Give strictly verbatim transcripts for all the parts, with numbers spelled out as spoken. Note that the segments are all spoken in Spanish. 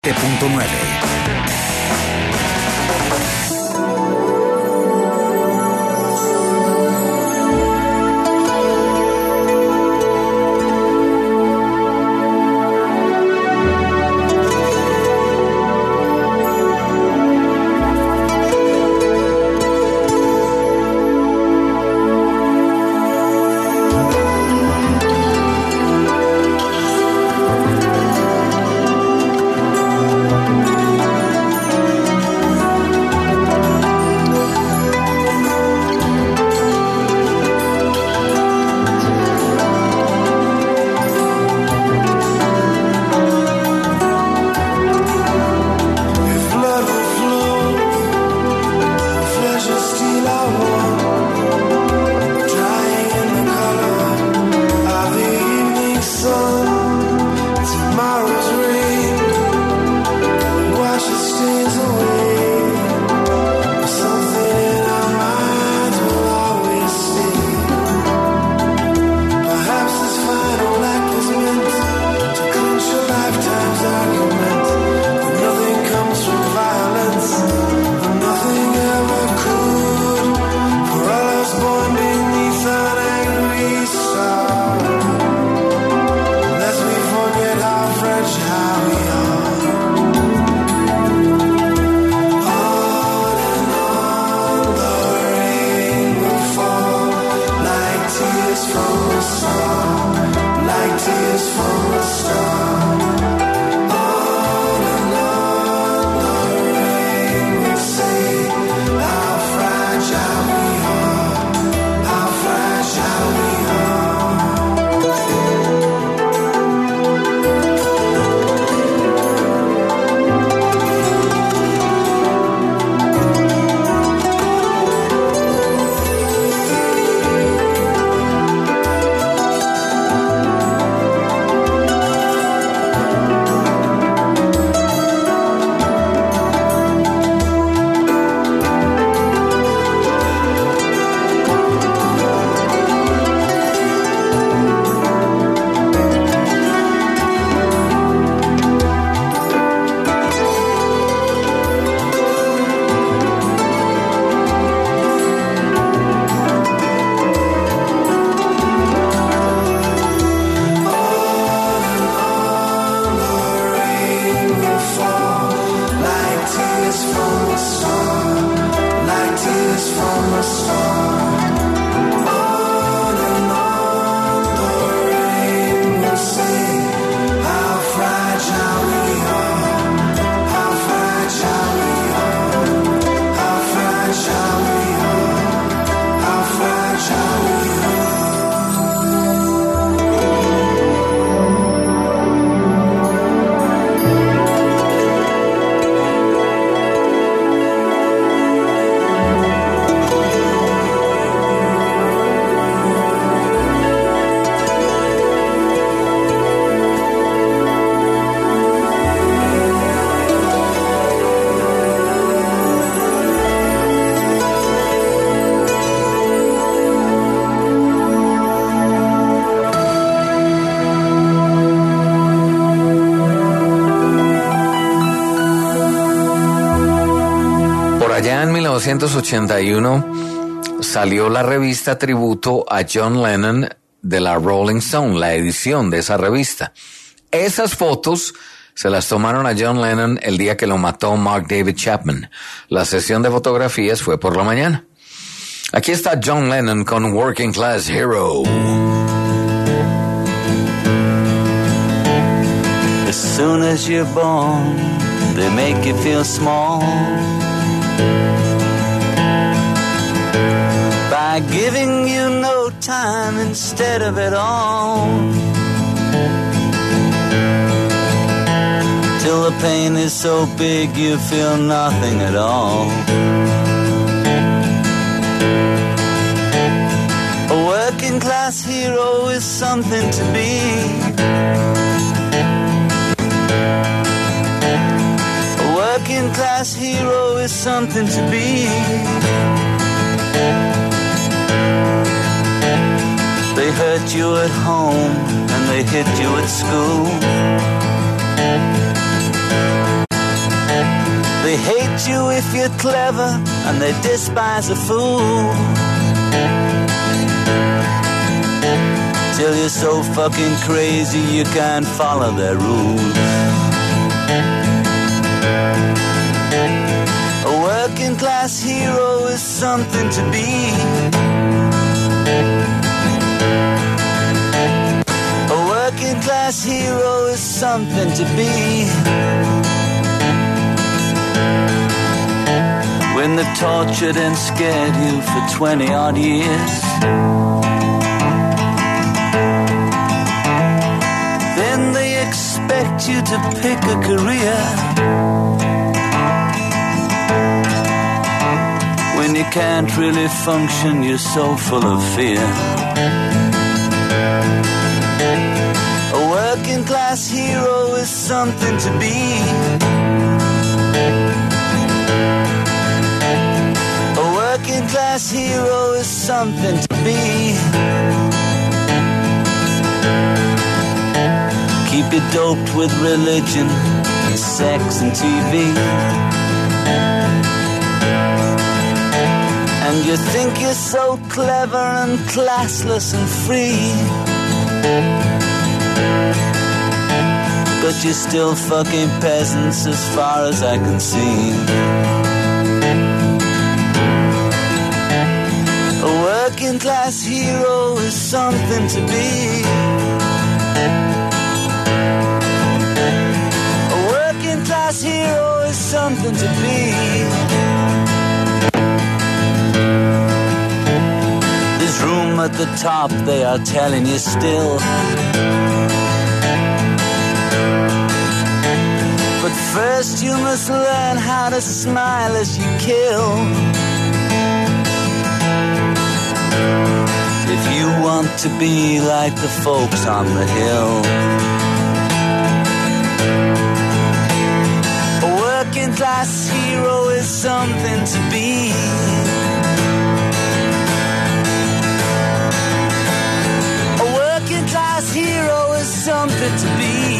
punto nueve. Allá en mil novecientos ochenta y uno salió la revista tributo a John Lennon de la Rolling Stone, la edición de esa revista. Esas fotos se las tomaron a John Lennon el día que lo mató Mark David Chapman. La sesión de fotografías fue por la mañana. Aquí está John Lennon con Working Class Hero. As soon as you're born, they make you feel small. By giving you no time instead of it all. Till the pain is so big you feel nothing at all. A working class hero is something to be. A working class hero is something to be. They hurt you at home and they hit you at school. They hate you if you're clever, and they despise a fool. Till you're so fucking crazy you can't follow their rules. A working class hero is something to be. A working class hero is something to be. When they've tortured and scared you for twenty odd years, then they expect you to pick a career. When you can't really function, you're so full of fear. A working class hero is something to be. A working class hero is something to be. Keep it doped with religion and sex and T V. And you think you're so clever and classless and free, but you're still fucking peasants as far as I can see. A working class hero is something to be. A working class hero is something to be. Room at the top, they are telling you still. But first you must learn how to smile as you kill. If you want to be like the folks on the hill. A working class hero is something to be. Hero is something to be.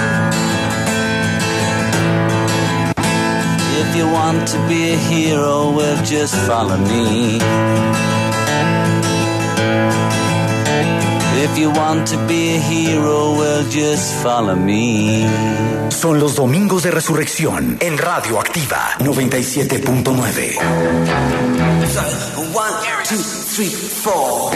If you want to be a hero, well, just follow me. If you want to be a hero, well, just follow me. Son los domingos de resurrección en Radio Activa noventa y siete punto nueve. So, one, two, three, four.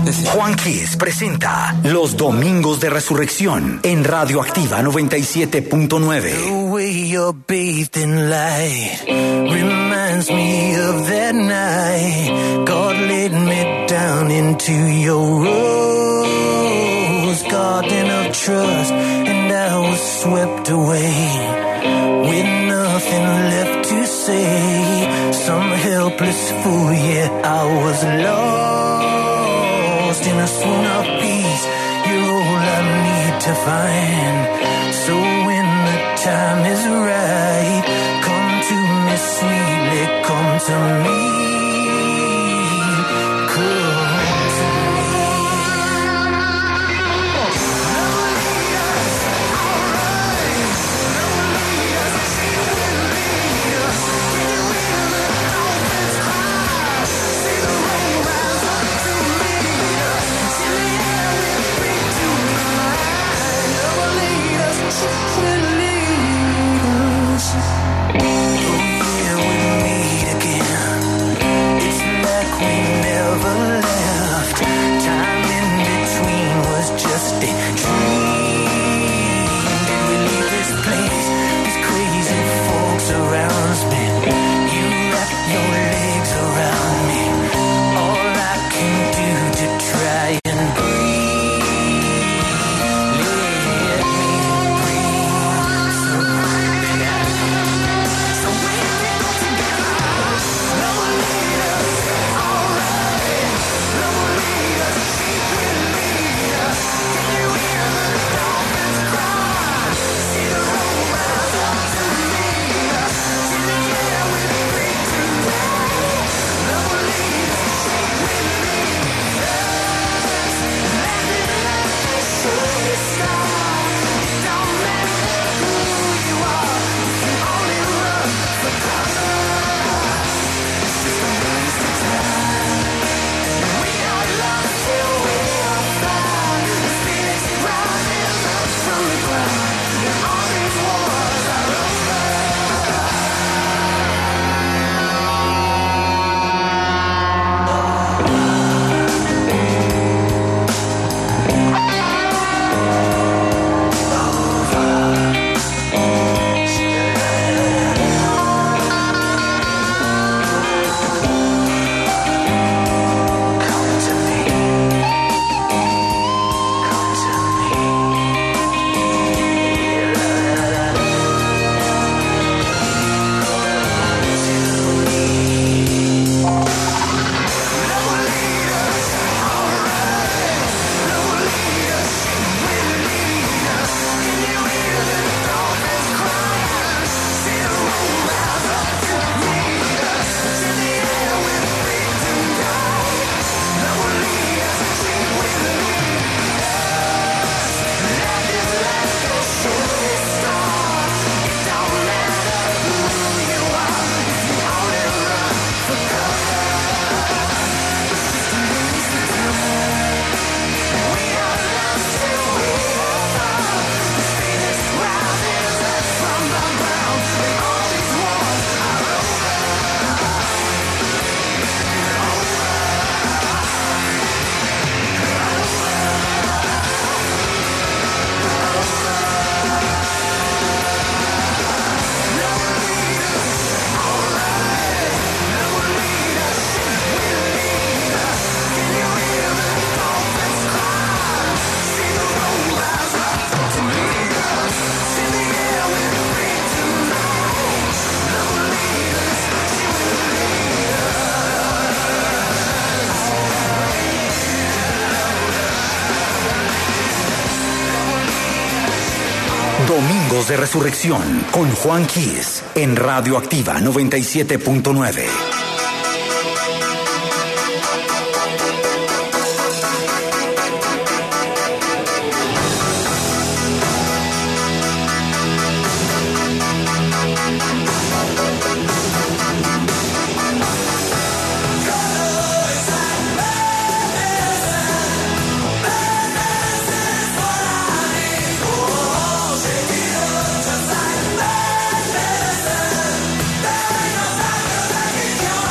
Juan Kiss presenta Los Domingos de Resurrección en Radio Activa noventa y siete punto nueve. The way you're bathed in light reminds me of that night God laid me down into your rose garden of trust, and I was swept away with nothing left to say. Some helpless fool, yeah, I was lost in a swoon of peace. You're all I need to find. So when the time is right, come to me sweetly, come to me. Domingos de Resurrección con Juan Kiss en Radio Activa noventa y siete punto nueve. Yo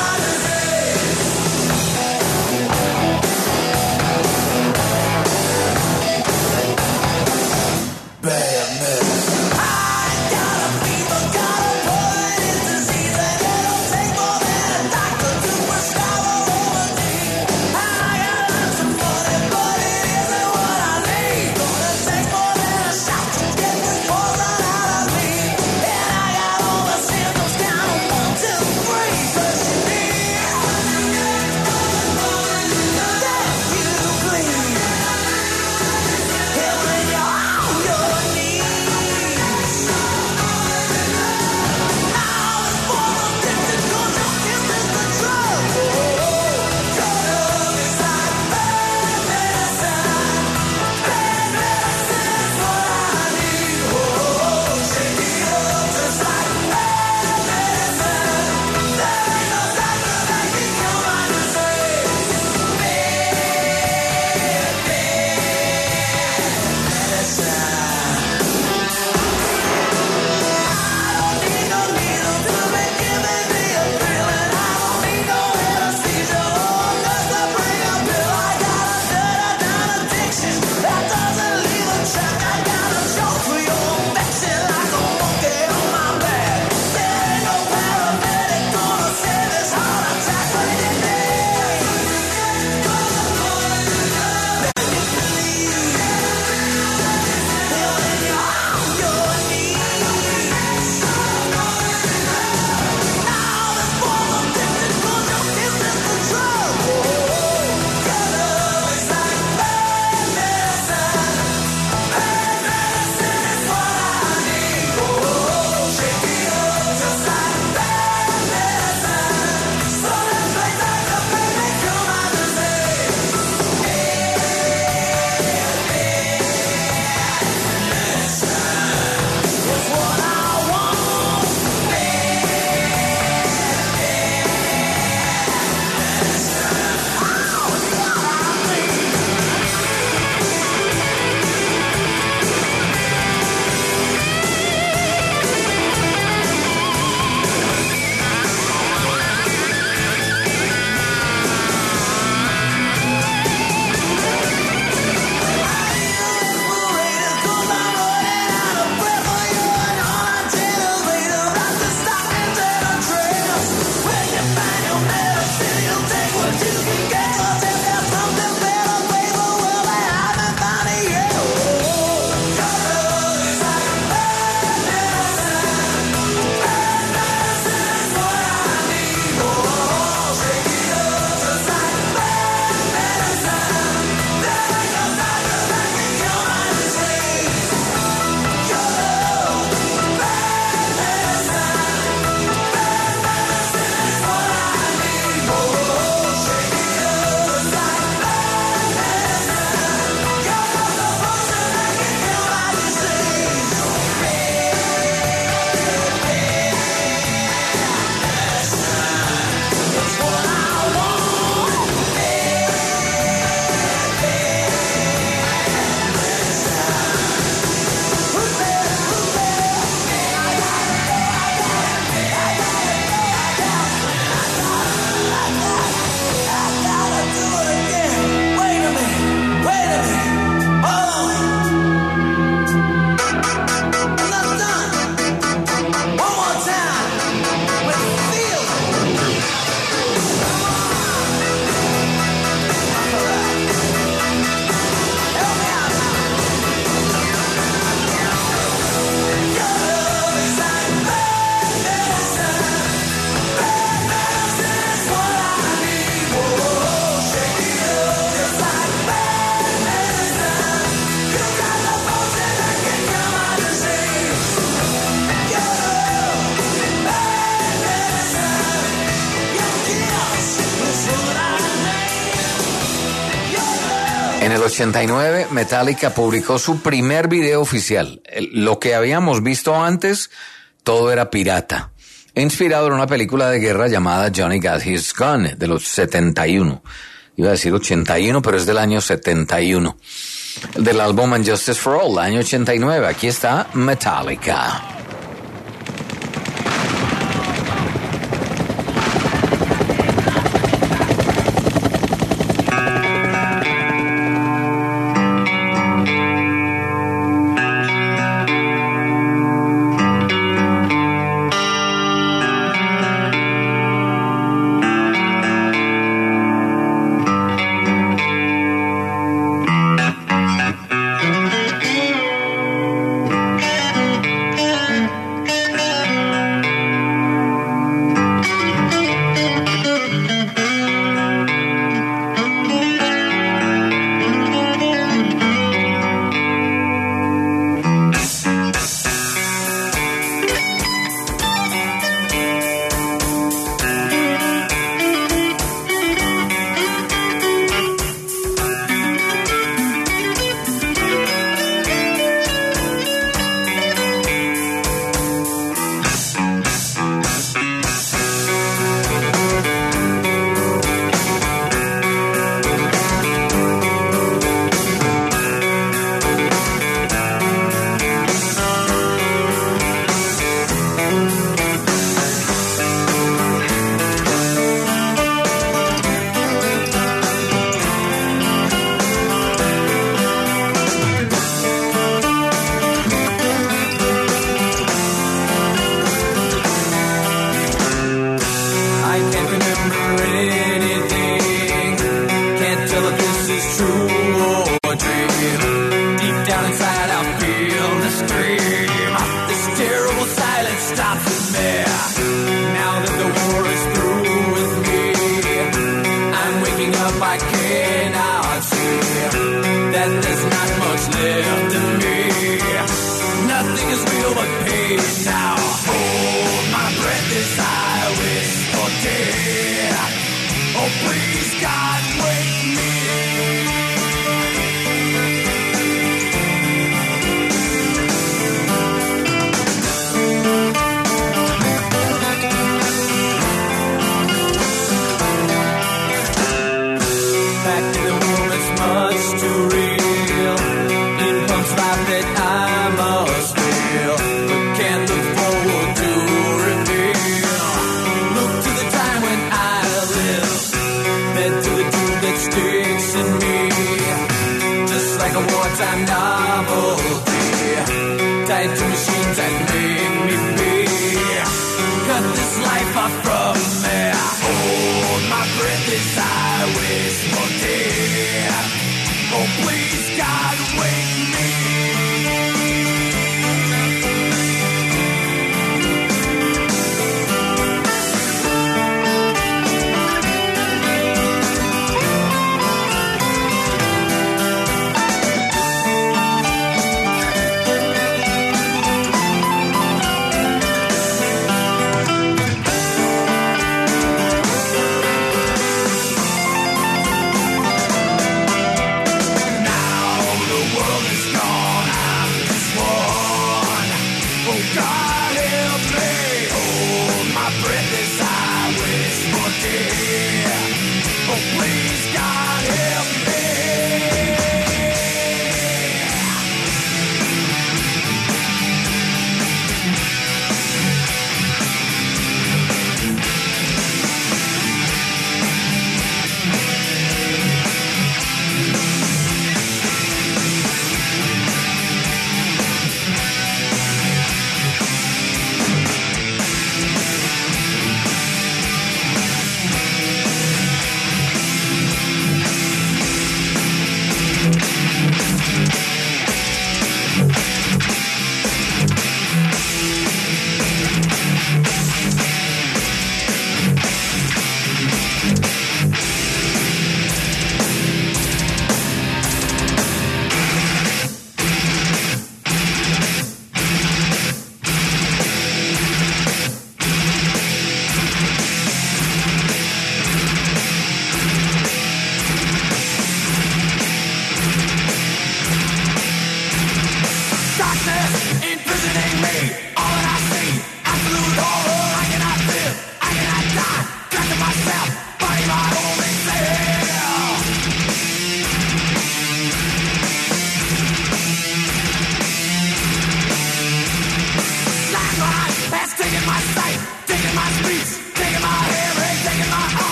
el ochenta y nueve, Metallica publicó su primer video oficial. El- lo que habíamos visto antes, todo era pirata. Inspirado en una película de guerra llamada Johnny Got His Gun, de los setenta y uno. Iba a decir ochenta y uno, pero es del año setenta y uno. Del álbum And Justice for All, año ochenta y nueve. Aquí está Metallica. Now the world is gone.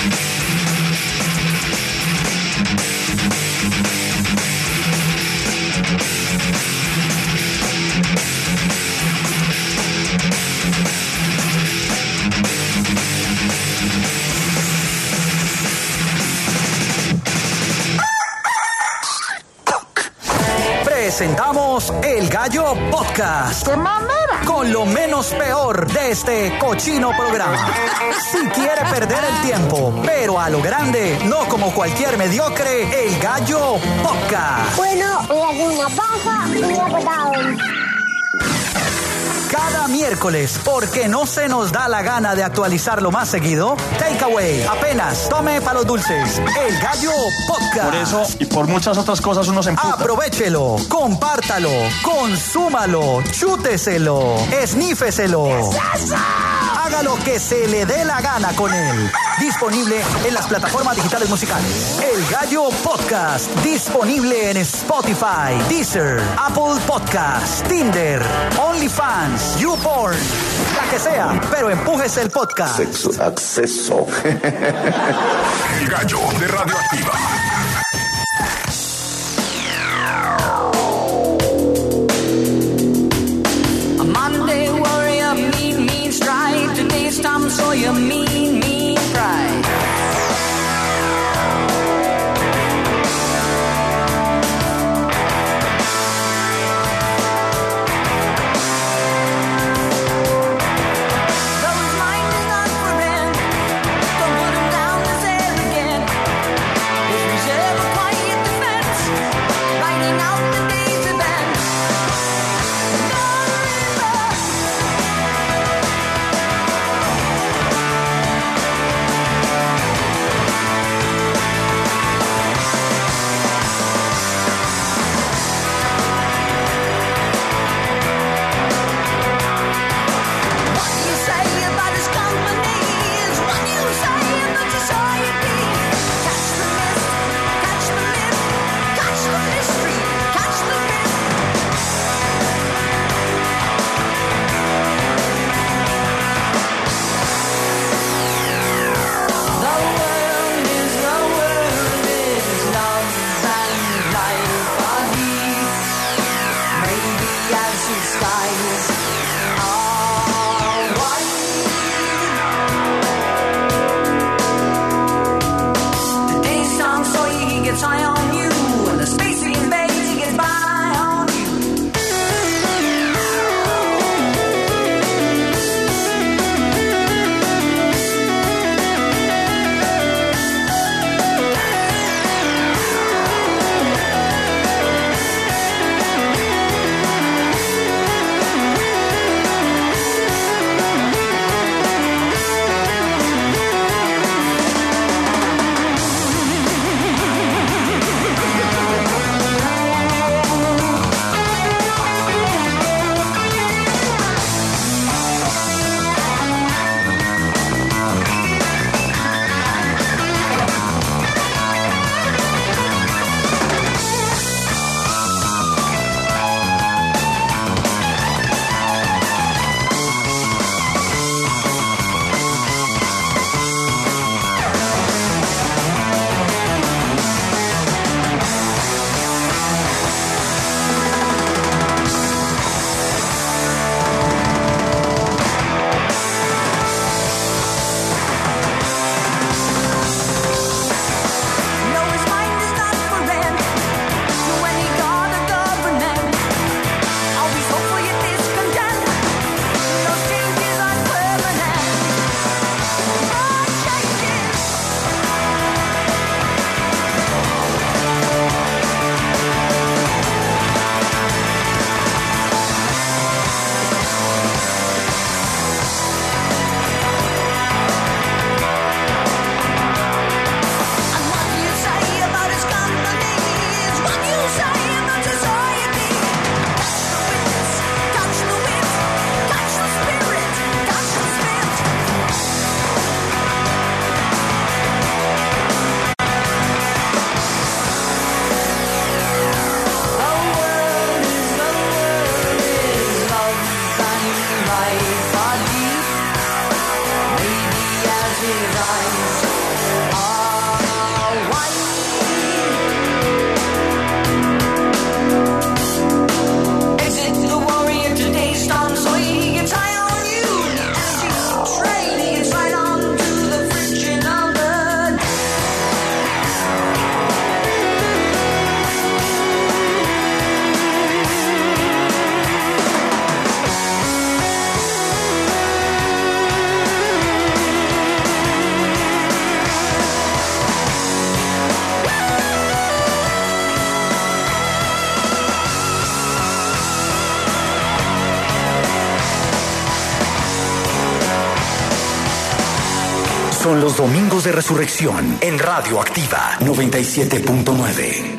Presentamos El Gallo Podcast. ¡Qué mamera! Con lo menos peor de este cochino programa. Si quiere perder el tiempo, pero a lo grande, no como cualquier mediocre, El Gallo Podcast. Bueno, voy a hacer una paja y una patada. Cada miércoles, porque no se nos da la gana de actualizarlo más seguido, Takeaway, apenas tome para los dulces, El Gallo Podcast. Por eso y por muchas otras cosas uno se emputa. Aprovechelo, compártalo, consúmalo, chúteselo, esnífeselo. Haga lo que se le dé la gana con él. Disponible en las plataformas digitales musicales. El Gallo Podcast, disponible en Spotify, Deezer, Apple Podcast, Tinder, OnlyFans, YouPorn, la que sea, pero empújese el podcast. Sexo, acceso. El Gallo de Radioactiva. A Monday warrior, mean, mean strike. Today's Tom Sawyer, mean, mean pride. son los Domingos de Resurrección en Radio Activa noventa y siete punto nueve.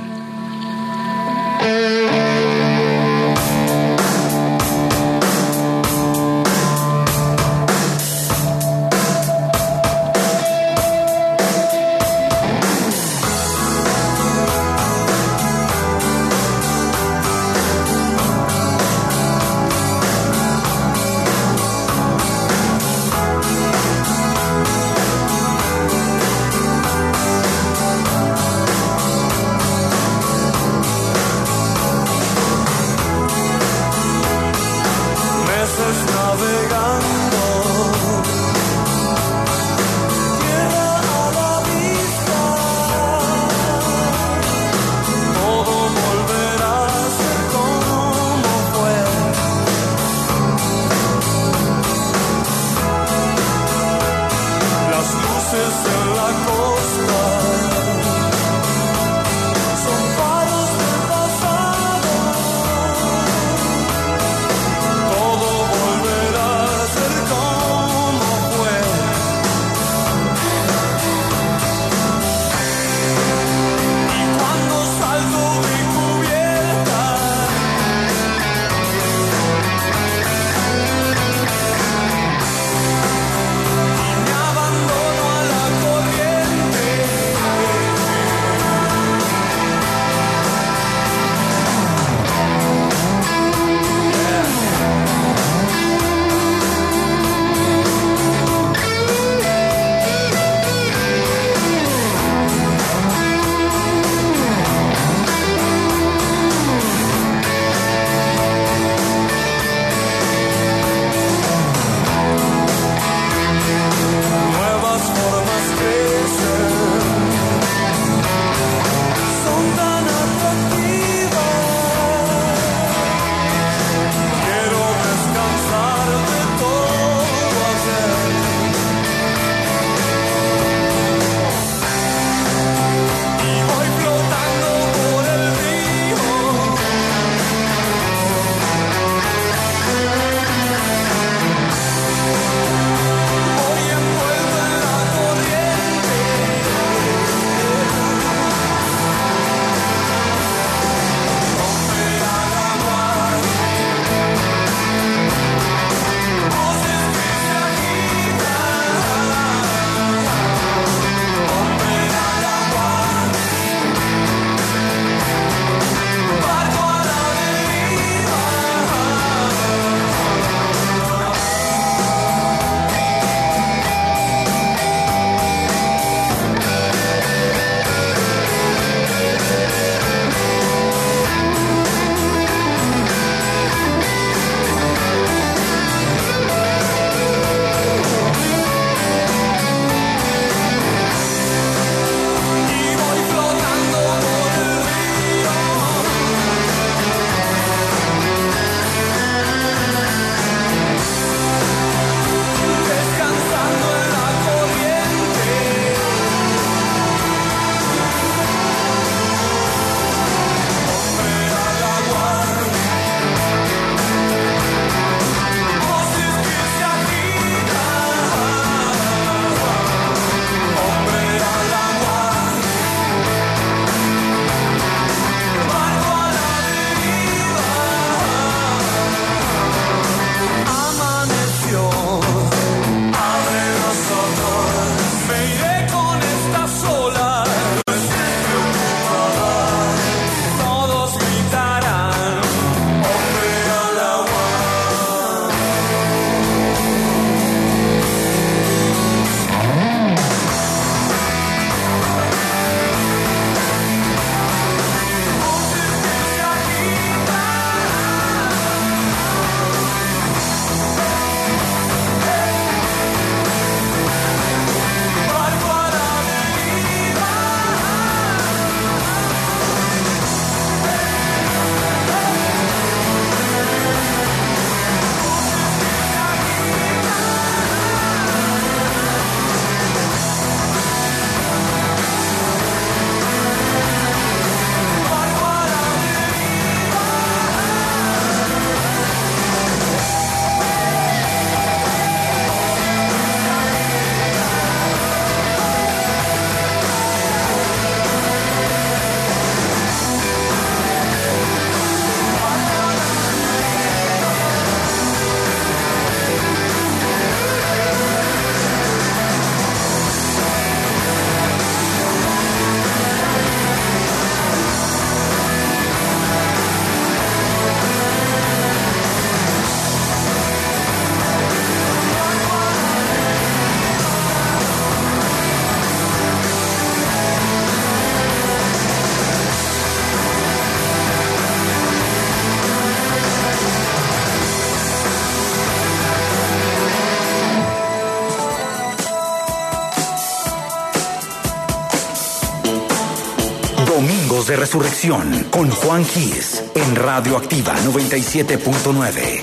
Domingos de Resurrección con Juan Gis en Radioactiva noventa y siete punto nueve.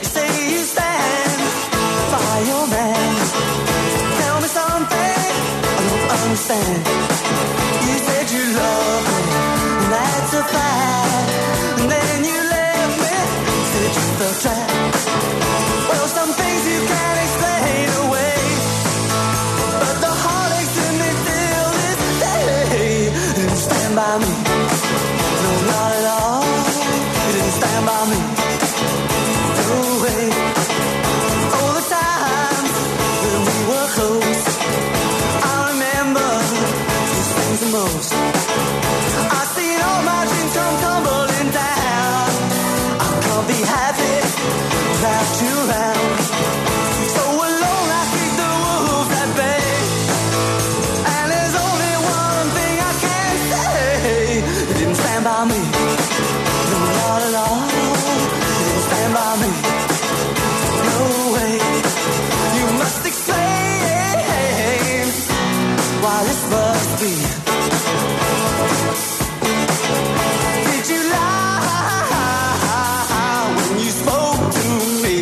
Well, some things you can't explain away, but the heartaches in me till this day. You didn't stand by me, no, not at all. You didn't stand by me, no way. All the times when we were close, I remember these things the most. I've seen all my dreams come tumbling down. I can't be happy without you around. So alone I keep the wolves at bay. And there's only one thing I can say. You didn't stand by me, no, not at all. You didn't stand by me, no way. You must explain why this must be. Did you lie when you spoke to me?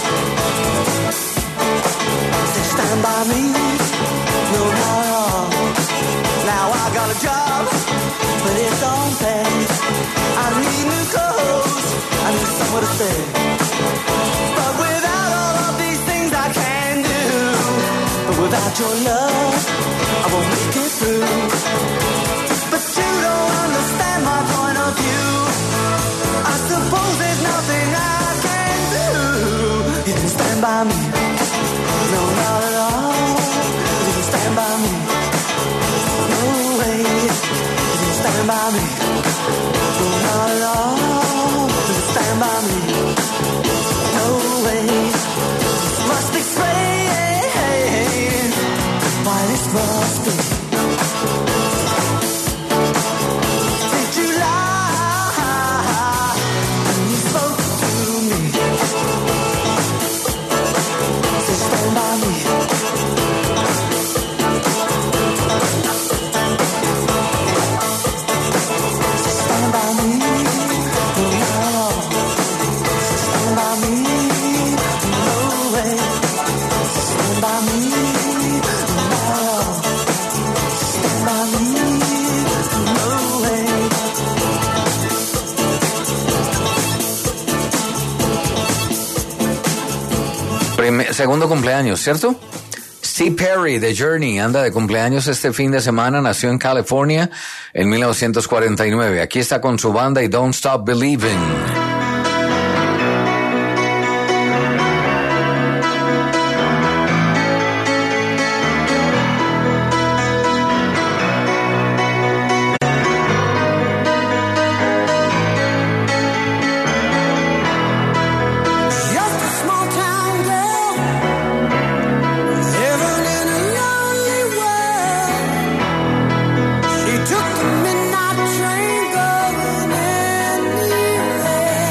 Said stand by me, no, not at all. Now I got a job, but it don't pay. I need new clothes, I need somewhere to stay. But without all of these things I can do, but without your love I won't make it through. But you don't understand my point of view. I suppose there's nothing I can do. You didn't stand by me, no, not at all. You didn't stand by me, no way. You didn't stand by me, no, not at all. You didn't stand by me, no way. This must explain why this must be. Did you lie when you spoke to me? Said stand by me. Said stand by me, no, not at all. Said stand by me, no way. Said stand by me, no, not at all. Stand by me, no way. Prime- segundo cumpleaños, ¿cierto? Steve Perry de Journey anda de cumpleaños este fin de semana. Nació en California en mil novecientos cuarenta y nueve. Aquí está con su banda y Don't Stop Believing. Just a small town girl living in a lonely world. She took the midnight train going anywhere.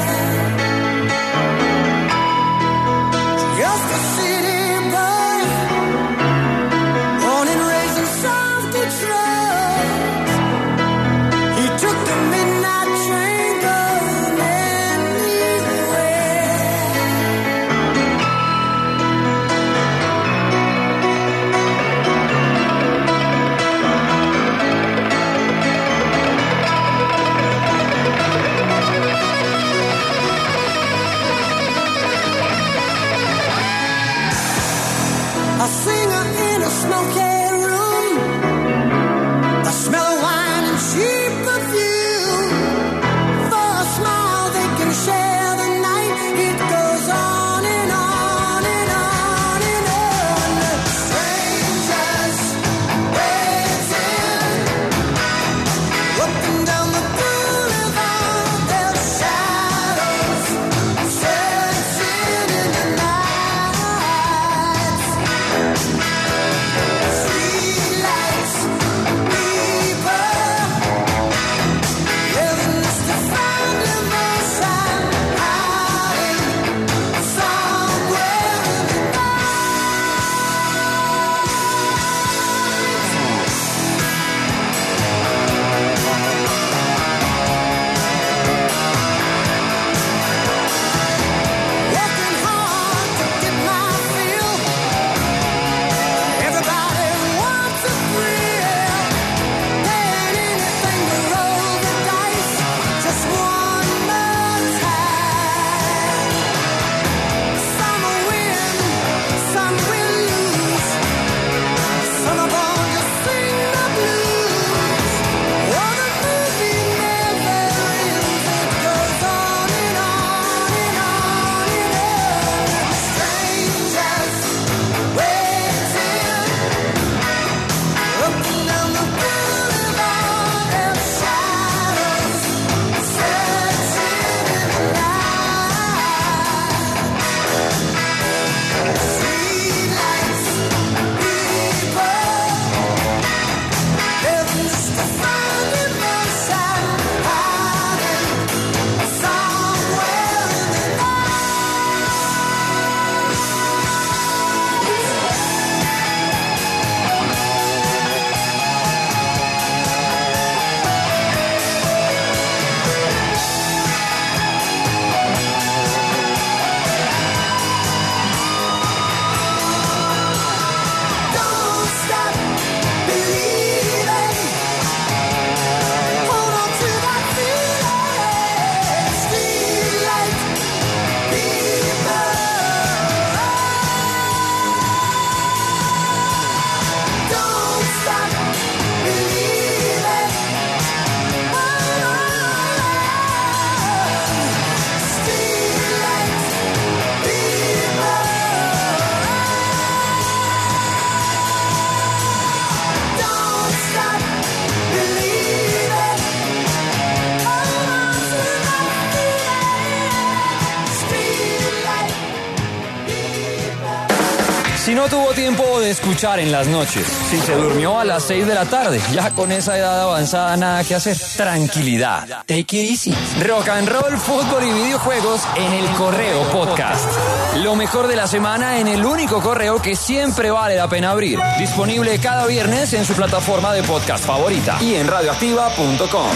no tuvo tiempo de escuchar en las noches, si se durmió a las seis de la tarde, ya con esa edad avanzada nada que hacer. Tranquilidad. Take it easy. Rock and roll, fútbol y videojuegos en El Correo Podcast. Lo mejor de la semana en el único correo que siempre vale la pena abrir. Disponible cada viernes en su plataforma de podcast favorita y en radioactiva punto com.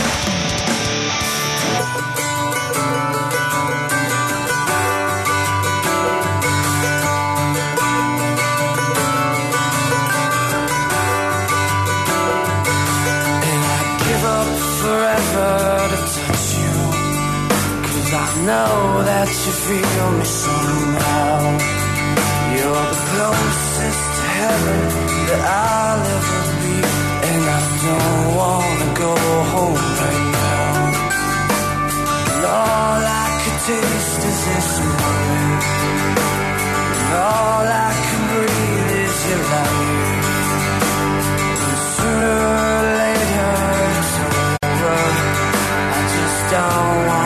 I know that you feel me somehow. You're the closest to heaven that I'll ever be, and I don't wanna go home right now. And all I could taste is this moment, and all I can breathe is your light. And sooner or later it's over. I just don't want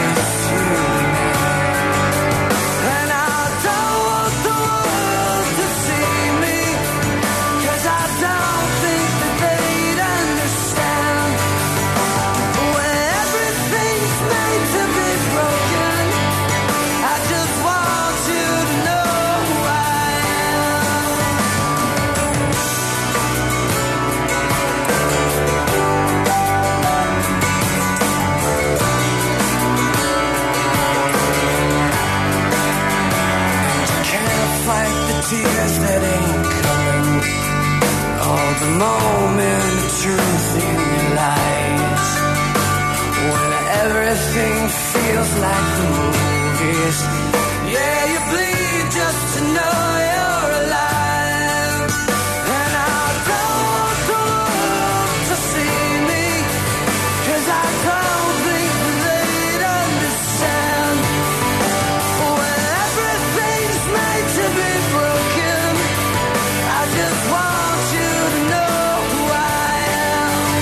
tears that ain't coming, all the moment of truth in your lies, when everything feels like the movies. Yeah, you bleed just to know you're alive, and I don't want the world to see me, 'cause I don't think that they'd understand, when everything's made to be broken. I just want you to know who I am.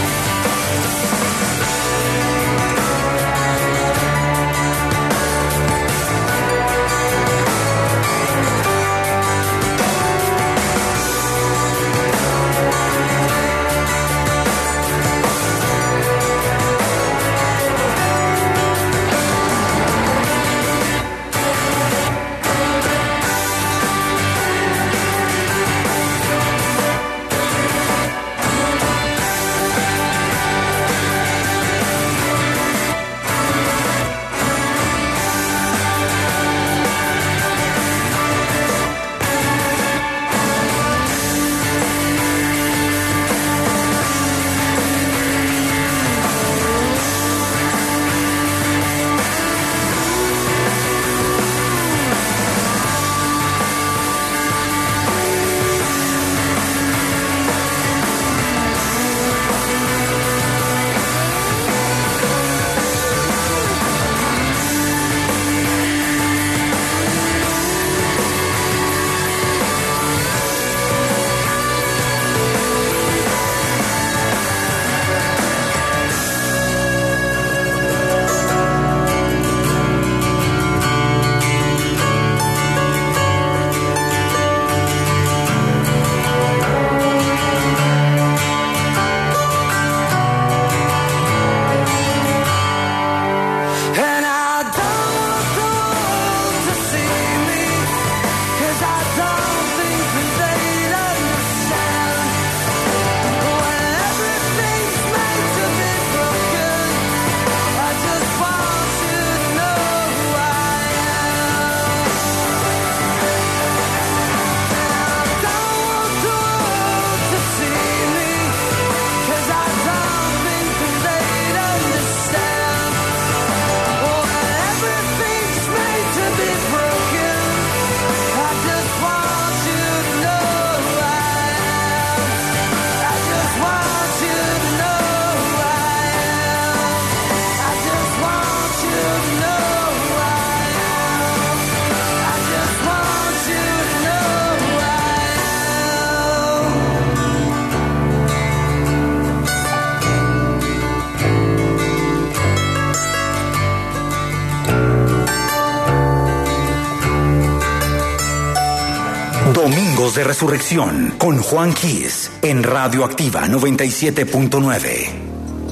Domingos de Resurrección con Juan Kiss en Radioactiva noventa y siete punto nueve.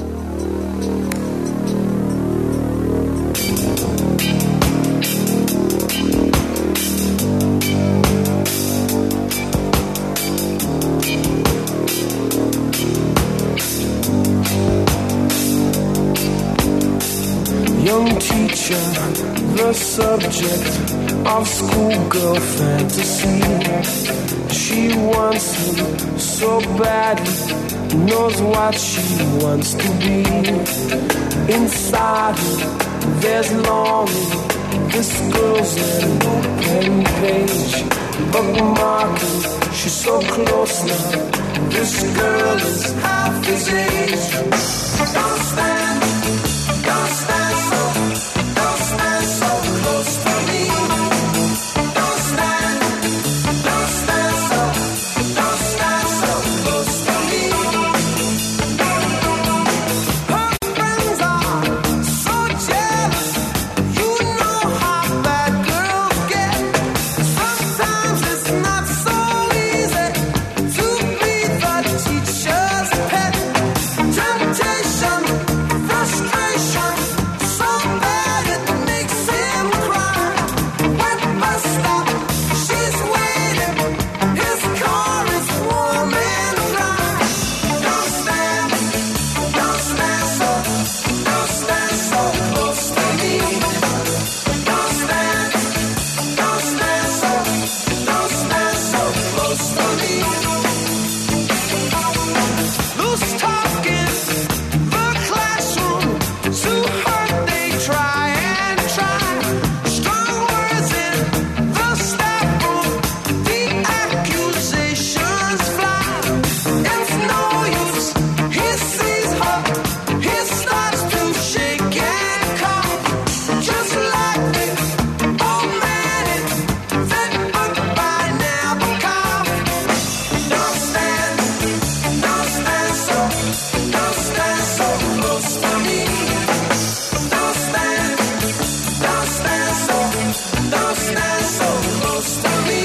The subject of schoolgirl fantasy. She wants him so badly, knows what she wants to be. Inside her, there's longing. This girl's an open page, bookmarking. She's so close now. This girl is half his age. Don't stand, don't stand so. Don't stand so close to me. Don't stand, don't stand so, don't stand so close to me. Her friends are so jealous. You know how bad girls get. Sometimes it's not so easy to be the teacher's pet. Temptation, frustration, so bad it makes him cry. When bus stop, she's waiting. His car is warm and dry. Don't stand, don't stand so, don't stand so close to me. Don't stand, don't stand so, don't stand so close to me. Loose talk is the classroom. To hurt they try and try. Strong words in the staff room. The accusations fly. It's no use. He sees her. He starts to shake and cough. Just like the old man that book by Nabokov. Don't stand, don't stand so, don't stand so close to me. Don't stand, don't stand so, don't stand so close to me.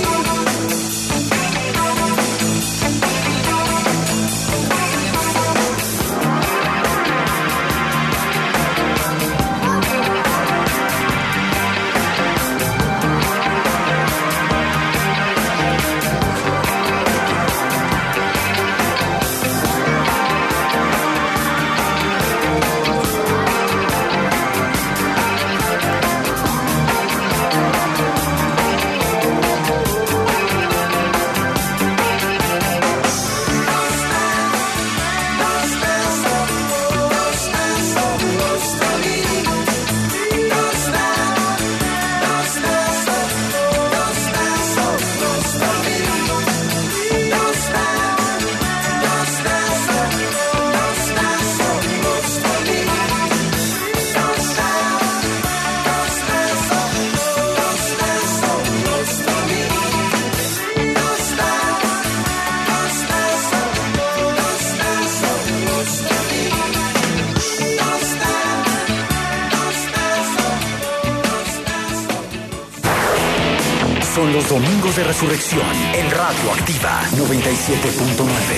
Son los Domingos de Resurrección en Radioactiva noventa y siete punto nueve.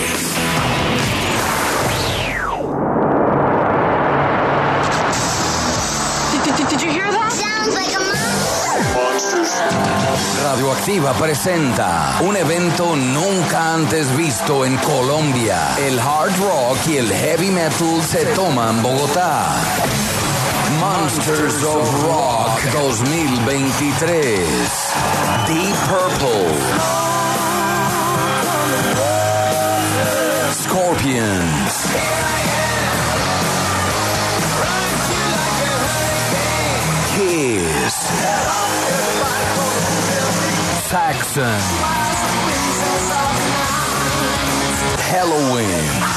Did you hear that? Sounds like a Radioactiva presenta un evento nunca antes visto en Colombia. El hard rock y el heavy metal se toman Bogotá. Monsters of Rock dos mil veintitrés. Deep Purple, Scorpions, Kiss, Saxon, Halloween.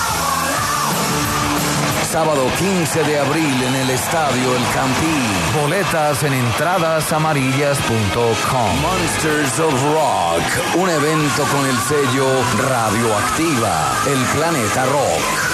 Sábado quince de abril en el Estadio El Campín. Boletas en entradas amarillas punto com. Monsters of Rock, un evento con el sello Radioactiva, el planeta rock.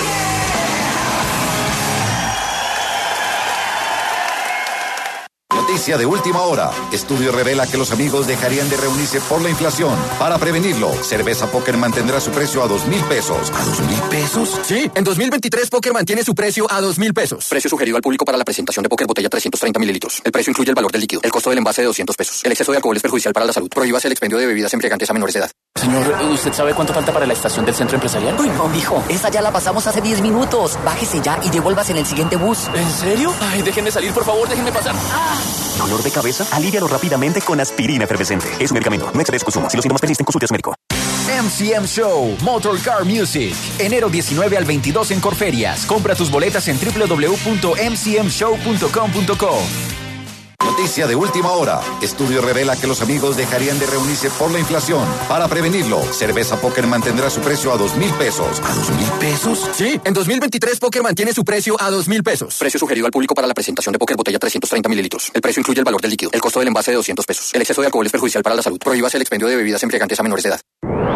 Noticia de última hora. Estudio revela que los amigos dejarían de reunirse por la inflación. Para prevenirlo, Cerveza Póker mantendrá su precio a dos mil pesos. ¿A dos mil pesos? Sí, en dos mil veintitrés Póker mantiene su precio a dos mil pesos. Precio sugerido al público para la presentación de Póker botella trescientos treinta mililitros. El precio incluye el valor del líquido. El costo del envase de doscientos pesos. El exceso de alcohol es perjudicial para la salud. Prohíbase el expendio de bebidas embriagantes a menores de edad. Señor, ¿usted sabe cuánto falta para la estación del centro empresarial? Uy, no, mijo. Esa ya la pasamos hace diez minutos. Bájese ya y devuélvase en el siguiente bus. ¿En serio? Ay, déjenme salir, por favor, déjenme pasar. Ah. ¿Dolor de cabeza? Alívialo rápidamente con aspirina efervescente. Es un medicamento. No excedes consumo. Si los síntomas persisten, consulte a su médico. M C M Show, Motor Car Music. Enero diecinueve al veintidós en Corferias. Compra tus boletas en w w w punto m c m show punto com punto co. Noticia de última hora. Estudio revela que los amigos dejarían de reunirse por la inflación. Para prevenirlo, Cerveza Póker mantendrá su precio a dos mil pesos. ¿A dos mil pesos? Sí, en dos mil veintitrés Póker mantiene su precio a dos mil pesos. Precio sugerido al público para la presentación de Póker botella trescientos treinta mililitros. El precio incluye el valor del líquido. El costo del envase de doscientos pesos. El exceso de alcohol es perjudicial para la salud. Prohíbase el expendio de bebidas embriagantes a menores de edad.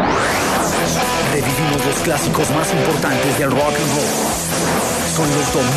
Revivimos los clásicos más importantes del rock and roll. Son los domingos.